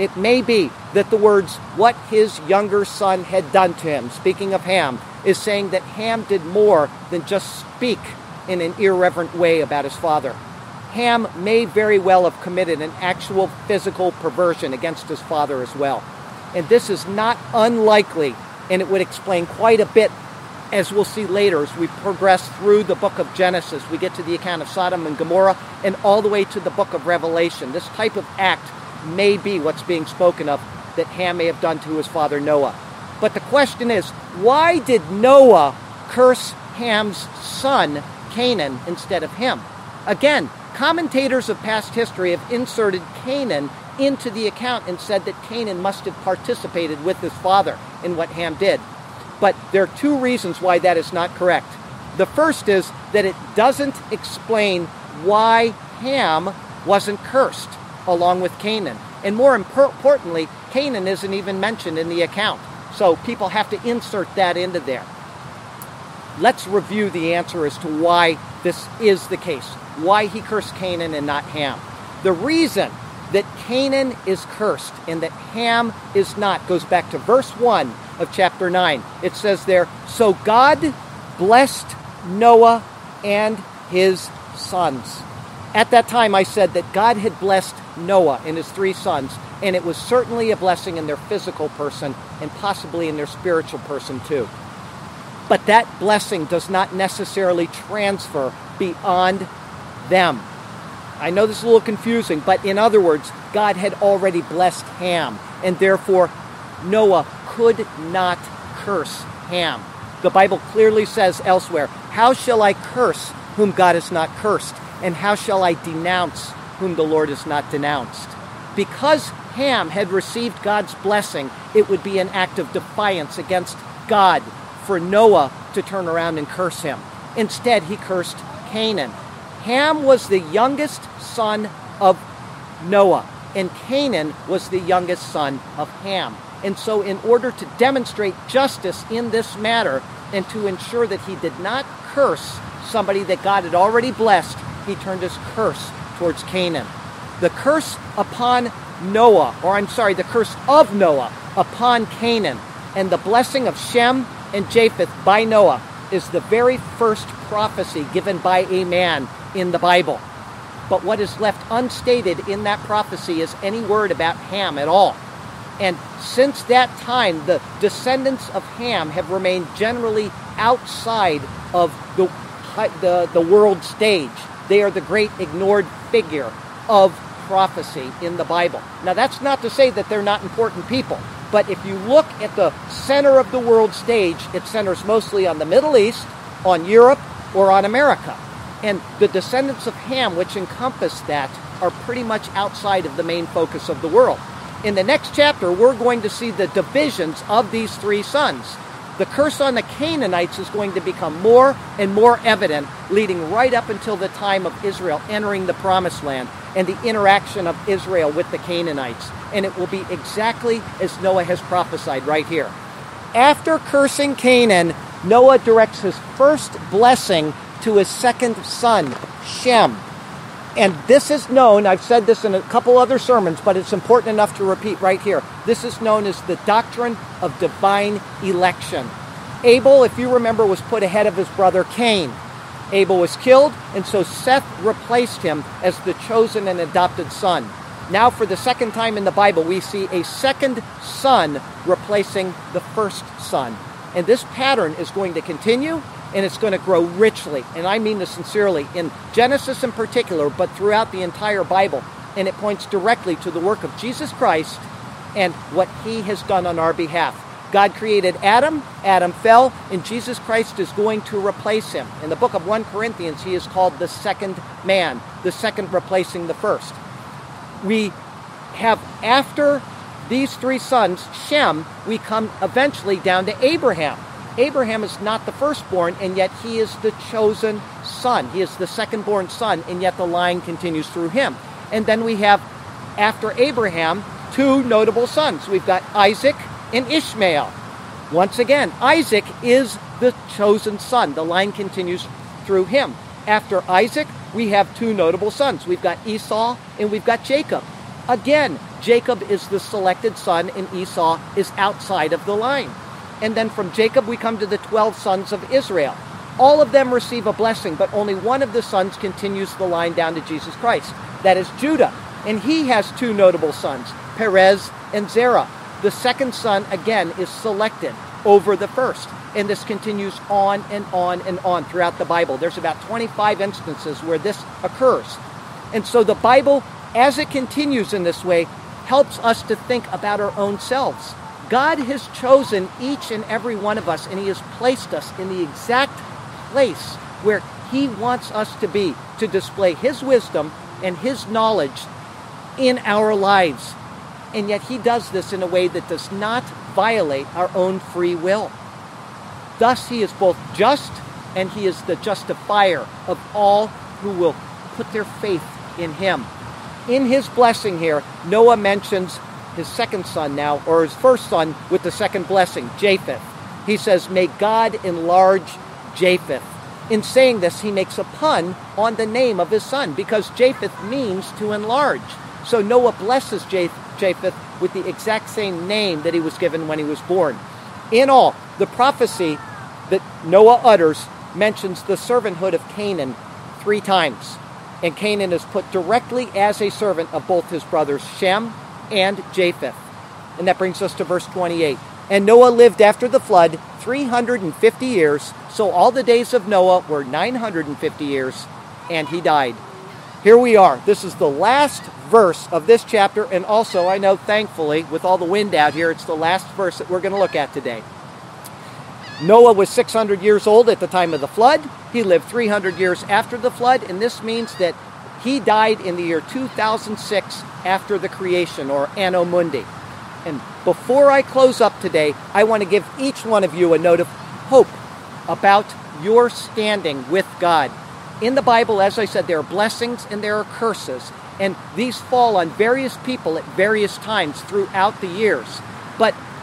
that the words, "what his younger son had done to him," speaking of Ham, is saying that Ham did more than just speak in an irreverent way about his father. Ham may very well have committed an actual physical perversion against his father as well. And this is not unlikely, and it would explain quite a bit, as we'll see later as we progress through the book of Genesis. We get to the account of Sodom and Gomorrah and all the way to the book of Revelation. This type of act may be what's being spoken of that Ham may have done to his father Noah. But the question is, why did Noah curse Ham's son Canaan instead of him? Again, commentators of past history have inserted Canaan into the account and said that Canaan must have participated with his father in what Ham did. But there are two reasons why that is not correct. The first is that it doesn't explain why Ham wasn't cursed along with Canaan. And more importantly, Canaan isn't even mentioned in the account. So people have to insert that into there. Let's review the answer as to why this is the case. Why he cursed Canaan and not Ham. The reason that Canaan is cursed and that Ham is not goes back to verse 1 of chapter 9. It says there, "So God blessed Noah and his sons." At that time I said that God had blessed Noah and his 3 sons, and it was certainly a blessing in their physical person and possibly in their spiritual person too. But that blessing does not necessarily transfer beyond them. I know this is a little confusing, but in other words, God had already blessed Ham, and therefore Noah could not curse Ham. The Bible clearly says elsewhere, "How shall I curse whom God has not cursed? And how shall I denounce whom the Lord has not denounced?" Because Ham had received God's blessing, it would be an act of defiance against God for Noah to turn around and curse him. Instead, he cursed Canaan. Ham was the youngest son of Noah, and Canaan was the youngest son of Ham. And so in order to demonstrate justice in this matter and to ensure that he did not curse somebody that God had already blessed, he turned his curse towards Canaan. The curse upon Noah, the curse of Noah upon Canaan, and the blessing of Shem and Japheth by Noah is the very first prophecy given by a man in the Bible. But what is left unstated in that prophecy is any word about Ham at all. And since that time, the descendants of Ham have remained generally outside of the world stage. They are the great ignored figure of prophecy in the Bible. Now, that's not to say that they're not important people, but if you look at the center of the world stage, it centers mostly on the Middle East, on Europe, or on America. And the descendants of Ham, which encompass that, are pretty much outside of the main focus of the world. In the next chapter, we're going to see the divisions of these three sons. The curse on the Canaanites is going to become more and more evident, leading right up until the time of Israel entering the Promised Land and the interaction of Israel with the Canaanites. And it will be exactly as Noah has prophesied right here. After cursing Canaan, Noah directs his first blessing to his second son, Shem. And this is known, I've said this in a couple other sermons, but it's important enough to repeat right here. This is known as the doctrine of divine election. Abel, if you remember, was put ahead of his brother Cain. Abel was killed, and so Seth replaced him as the chosen and adopted son. Now, for the second time in the Bible, we see a second son replacing the first son. And this pattern is going to continue, and it's going to grow richly, and I mean this sincerely, in Genesis in particular, but throughout the entire Bible. And it points directly to the work of Jesus Christ and what he has done on our behalf. God created Adam, Adam fell, and Jesus Christ is going to replace him. In the book of 1 Corinthians, he is called the second man, the second replacing the first. We have, after these three sons, Shem, we come eventually down to Abraham. Abraham is not the firstborn, and yet he is the chosen son. He is the second-born son, and yet the line continues through him. And then we have, after Abraham, two notable sons. We've got Isaac and Ishmael. Once again, Isaac is the chosen son. The line continues through him. After Isaac, we have two notable sons. We've got Esau and we've got Jacob. Again, Jacob is the selected son and Esau is outside of the line. And then from Jacob, we come to the 12 sons of Israel. All of them receive a blessing, but only one of the sons continues the line down to Jesus Christ. That is Judah. And he has two notable sons, Perez and Zerah. The second son, again, is selected over the first. And this continues on and on and on throughout the Bible. There's about 25 instances where this occurs. And so the Bible, as it continues in this way, helps us to think about our own selves. God has chosen each and every one of us, and he has placed us in the exact place where he wants us to be, to display his wisdom and his knowledge in our lives. And yet he does this in a way that does not violate our own free will. Thus, he is both just and he is the justifier of all who will put their faith in him. In his blessing here, Noah mentions his second son now, or his first son with the second blessing, Japheth. He says, may God enlarge Japheth. In saying this, he makes a pun on the name of his son, because Japheth means to enlarge. So Noah blesses Japheth with the exact same name that he was given when he was born. In all, the prophecy that Noah utters mentions the servanthood of Canaan 3 times. And Canaan is put directly as a servant of both his brothers Shem and Japheth. And that brings us to verse 28. And Noah lived after the flood 350 years, so all the days of Noah were 950 years, and he died. Here we are. This is the last verse of this chapter, and also, I know, thankfully, with all the wind out here, it's the last verse that we're going to look at today. Noah was 600 years old at the time of the flood. He lived 300 years after the flood, and this means that he died in the year 2006 after the creation, or Anno Mundi. And before I close up today, I want to give each one of you a note of hope about your standing with God. In the Bible, as I said, there are blessings and there are curses, and these fall on various people at various times throughout the years. But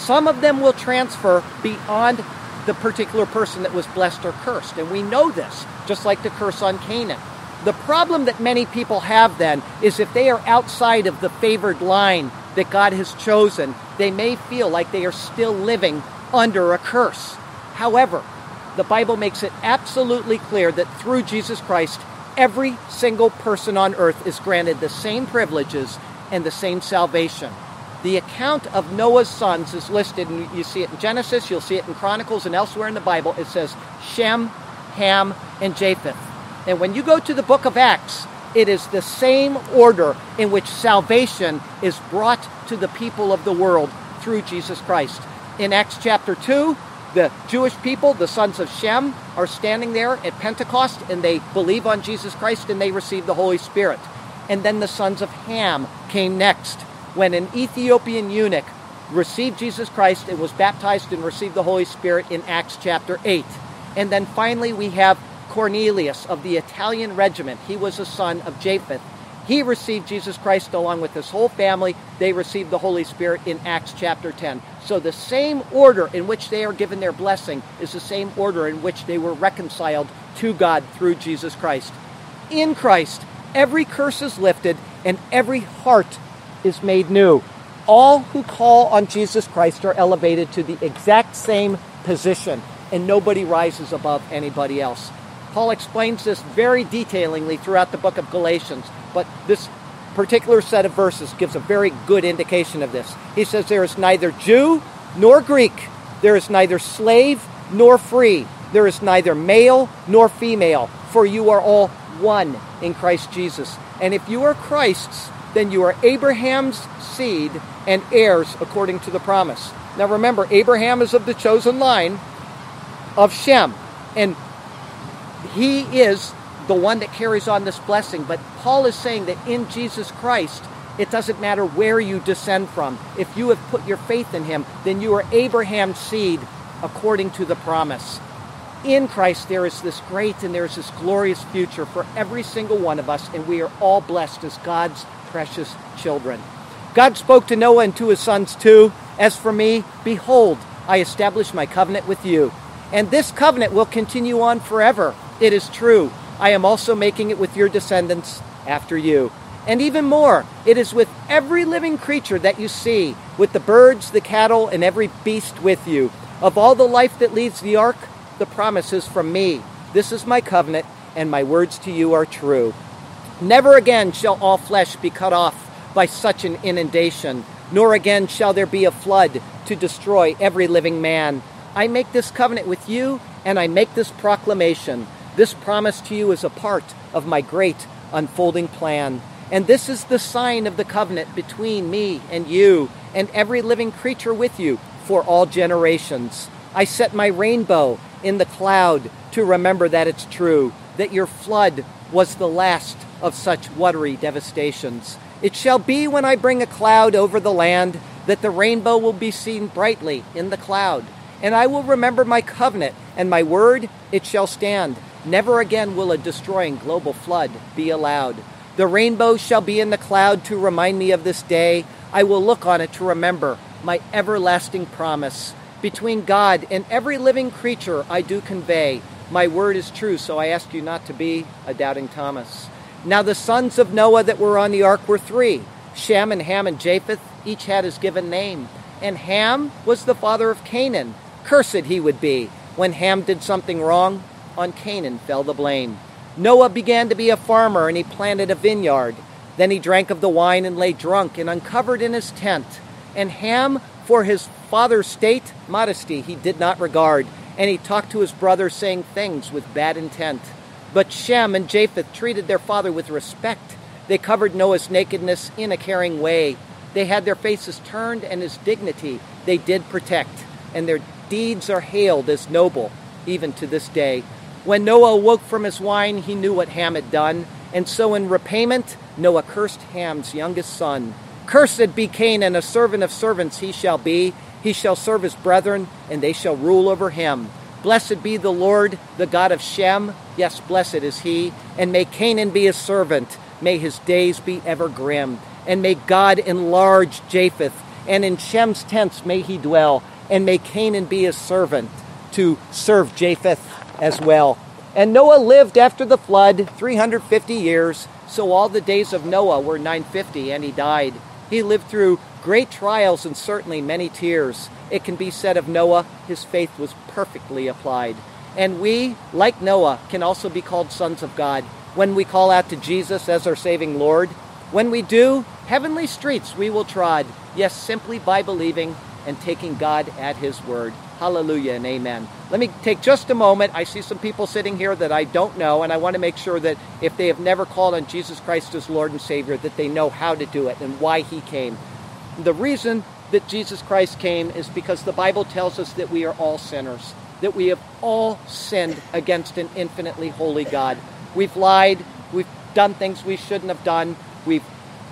Some of them will transfer beyond the particular person that was blessed or cursed. And we know this, just like the curse on Canaan. The problem that many people have then is if they are outside of the favored line that God has chosen, they may feel like they are still living under a curse. However, the Bible makes it absolutely clear that through Jesus Christ, every single person on earth is granted the same privileges and the same salvation. The account of Noah's sons is listed, and you see it in Genesis, you'll see it in Chronicles, and elsewhere in the Bible. It says Shem, Ham, and Japheth. And when you go to the book of Acts, it is the same order in which salvation is brought to the people of the world through Jesus Christ. In Acts chapter 2, the Jewish people, the sons of Shem, are standing there at Pentecost, and they believe on Jesus Christ, and they receive the Holy Spirit. And then the sons of Ham came next, when an Ethiopian eunuch received Jesus Christ and was baptized and received the Holy Spirit in Acts chapter 8. And then finally we have Cornelius of the Italian regiment. He was a son of Japheth. He received Jesus Christ along with his whole family. They received the Holy Spirit in Acts chapter 10. So the same order in which they are given their blessing is the same order in which they were reconciled to God through Jesus Christ. In Christ, every curse is lifted and every heart is made new. All who call on Jesus Christ are elevated to the exact same position, and nobody rises above anybody else. Paul explains this very detailingly throughout the book of Galatians, but this particular set of verses gives a very good indication of this. He says, there is neither Jew nor Greek, there is neither slave nor free, there is neither male nor female, for you are all one in Christ Jesus. And if you are Christ's, then you are Abraham's seed and heirs according to the promise. Now remember, Abraham is of the chosen line of Shem, and he is the one that carries on this blessing. But Paul is saying that in Jesus Christ, it doesn't matter where you descend from. If you have put your faith in him, then you are Abraham's seed according to the promise. In Christ, there is this great and there is this glorious future for every single one of us, and we are all blessed as God's precious children. God spoke to Noah and to his sons too. As for me, behold, I establish my covenant with you, and this covenant will continue on forever. It is true. I am also making it with your descendants after you. And even more, it is with every living creature that you see, with the birds, the cattle, and every beast with you. Of all the life that leaves the ark, the promise is from me. This is my covenant, and my words to you are true. Never again shall all flesh be cut off by such an inundation, nor again shall there be a flood to destroy every living man. I make this covenant with you, and I make this proclamation. This promise to you is a part of my great unfolding plan. And this is the sign of the covenant between me and you, and every living creature with you for all generations. I set my rainbow in the cloud to remember that it's true, that your flood was the last of such watery devastations. It shall be when I bring a cloud over the land that the rainbow will be seen brightly in the cloud. And I will remember my covenant, and my word, it shall stand. Never again will a destroying global flood be allowed. The rainbow shall be in the cloud to remind me of this day. I will look on it to remember my everlasting promise. Between God and every living creature I do convey. My word is true, so I ask you not to be a doubting Thomas. Now the sons of Noah that were on the ark were three. Shem and Ham and Japheth, each had his given name. And Ham was the father of Canaan. Cursed he would be. When Ham did something wrong, on Canaan fell the blame. Noah began to be a farmer, and he planted a vineyard. Then he drank of the wine and lay drunk and uncovered in his tent. And Ham, for his father's state, modesty he did not regard, and he talked to his brother, saying things with bad intent. But Shem and Japheth treated their father with respect. They covered Noah's nakedness in a caring way. They had their faces turned, and his dignity they did protect, and their deeds are hailed as noble, even to this day. When Noah awoke from his wine, he knew what Ham had done, and so in repayment, Noah cursed Ham's youngest son. Cursed be Canaan, a servant of servants he shall be. He shall serve his brethren, and they shall rule over him. Blessed be the Lord, the God of Shem. Yes, blessed is he. And may Canaan be his servant. May his days be ever grim. And may God enlarge Japheth, And in Shem's tents may he dwell, and may Canaan be his servant to serve Japheth as well. And Noah lived after the flood 350 years, so all the days of Noah were 950, and he died. He lived through great trials and certainly many tears. It can be said of Noah, his faith was perfectly applied. And we, like Noah, can also be called sons of God when we call out to Jesus as our saving Lord. When we do, heavenly streets we will trod, yes, simply by believing and taking God at his word. Hallelujah and amen. Let me take just a moment. I see some people sitting here that I don't know, and I want to make sure that if they have never called on Jesus Christ as Lord and Savior, that they know how to do it and why he came. The reason that Jesus Christ came is because the Bible tells us that we are all sinners, that we have all sinned against an infinitely holy God. We've lied, we've done things we shouldn't have done, we've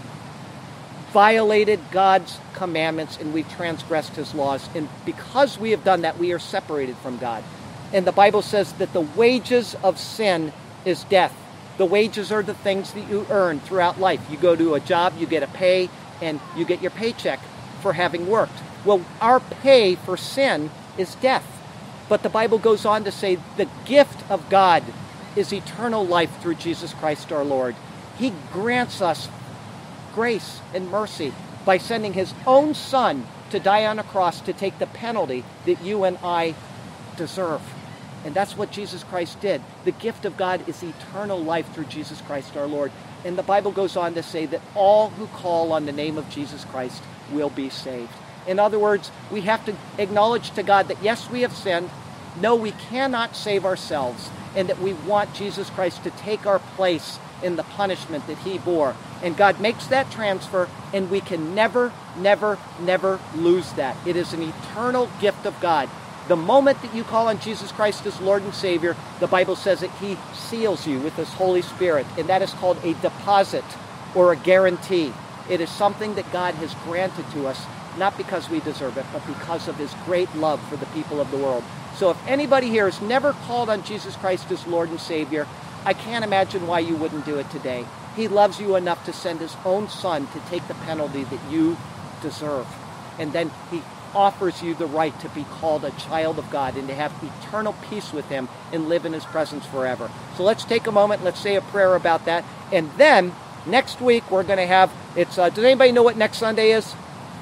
violated God's commandments, and we've transgressed his laws. And because we have done that, we are separated from God. And the Bible says that the wages of sin is death. The wages are the things that you earn throughout life. You go to a job, you get a pay, and you get your paycheck for having worked. Well, our pay for sin is death. But the Bible goes on to say the gift of God is eternal life through Jesus Christ our Lord. He grants us grace and mercy by sending his own Son to die on a cross to take the penalty that you and I deserve. And that's what Jesus Christ did. The gift of God is eternal life through Jesus Christ our Lord. And the Bible goes on to say that all who call on the name of Jesus Christ will be saved. In other words, we have to acknowledge to God that yes, we have sinned. No, we cannot save ourselves. And that we want Jesus Christ to take our place in the punishment that he bore. And God makes that transfer, and we can never, never, never lose that. It is an eternal gift of God. The moment that you call on Jesus Christ as Lord and Savior, the Bible says that he seals you with his Holy Spirit, and that is called a deposit or a guarantee. It is something that God has granted to us, not because we deserve it, but because of his great love for the people of the world. So if anybody here has never called on Jesus Christ as Lord and Savior, I can't imagine why you wouldn't do it today. He loves you enough to send his own Son to take the penalty that you deserve. And then he offers you the right to be called a child of God and to have eternal peace with him and live in his presence forever. So let's take a moment, let's say a prayer about that. And then next week we're going to have, does anybody know what next Sunday is?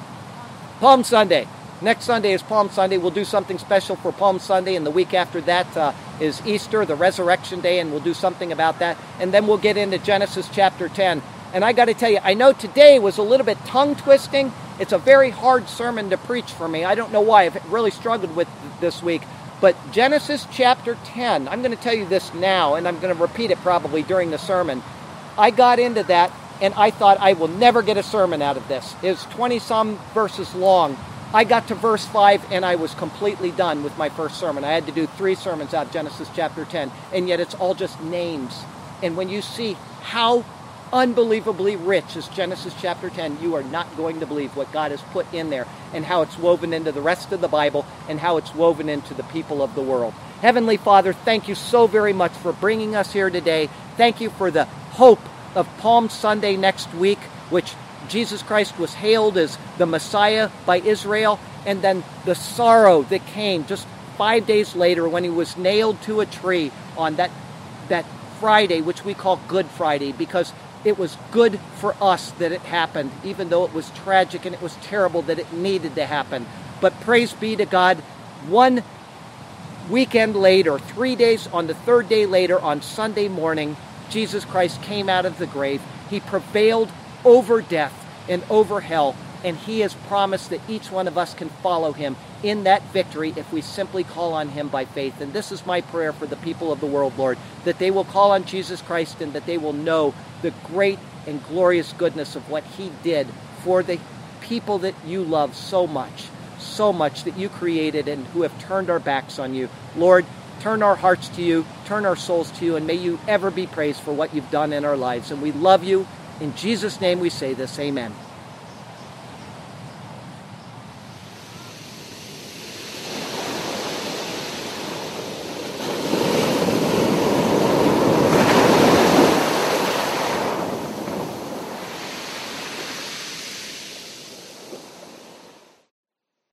Palm Sunday. Next Sunday is Palm Sunday. We'll do something special for Palm Sunday, and the week after that is Easter, the Resurrection Day, and we'll do something about that. And then we'll get into Genesis chapter 10. And I got to tell you, I know today was a little bit tongue-twisting. It's a very hard sermon to preach for me. I don't know why. I've really struggled with this week. But Genesis chapter 10, I'm going to tell you this now, and I'm going to repeat it probably during the sermon. I got into that, and I thought I will never get a sermon out of this. It's 20-some verses long. I got to verse 5 and I was completely done with my first sermon. I had to do 3 sermons out of Genesis chapter 10, and yet it's all just names. And when you see how unbelievably rich is Genesis chapter 10, you are not going to believe what God has put in there and how it's woven into the rest of the Bible and how it's woven into the people of the world. Heavenly Father, thank you so very much for bringing us here today. Thank you for the hope of Palm Sunday next week, which Jesus Christ was hailed as the Messiah by Israel, and then the sorrow that came just 5 days later when he was nailed to a tree on that Friday, which we call Good Friday, because it was good for us that it happened, even though it was tragic and it was terrible that it needed to happen. But praise be to God, one weekend later, 3 days, on the third day later, on Sunday morning, Jesus Christ came out of the grave. He prevailed over death and over hell, and he has promised that each one of us can follow him in that victory if we simply call on him by faith. And this is my prayer for the people of the world, Lord, that they will call on Jesus Christ and that they will know the great and glorious goodness of what he did for the people that you love so much that you created and who have turned our backs on you. Lord, turn our hearts to you, turn our souls to you, and may you ever be praised for what you've done in our lives. And we love you. In Jesus' name we say this, amen.